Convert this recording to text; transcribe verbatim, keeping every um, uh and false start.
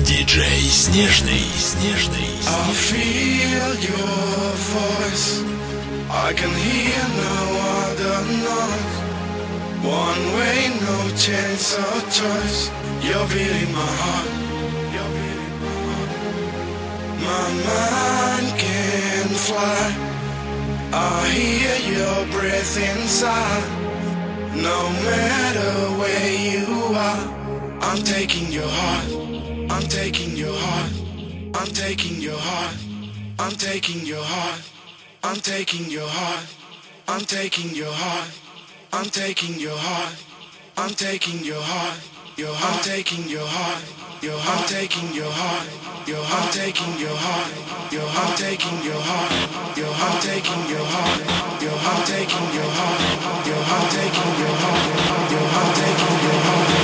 диджей Снежный, Снежный, I feel your voice. I can hear no other noise. One way, no chance or choice. You're beating my heart. You're beating my heart. My mind can fly. I hear your breath inside. No matter where you are, I'm taking your heart. I'm taking your heart. I'm taking your heart. I'm taking your heart. I'm taking your heart. I'm taking your heart. I'm taking your heart. I'm taking your heart. Your heart. I'm taking your heart. Your heart. I'm taking your heart. Your heart. I'm taking your heart. Your heart. I'm taking your heart. Your heart. I'm taking your heart. Your heart. I'm taking your heart. Your heart. I'm taking your heart. Your heart. I'm taking your heart.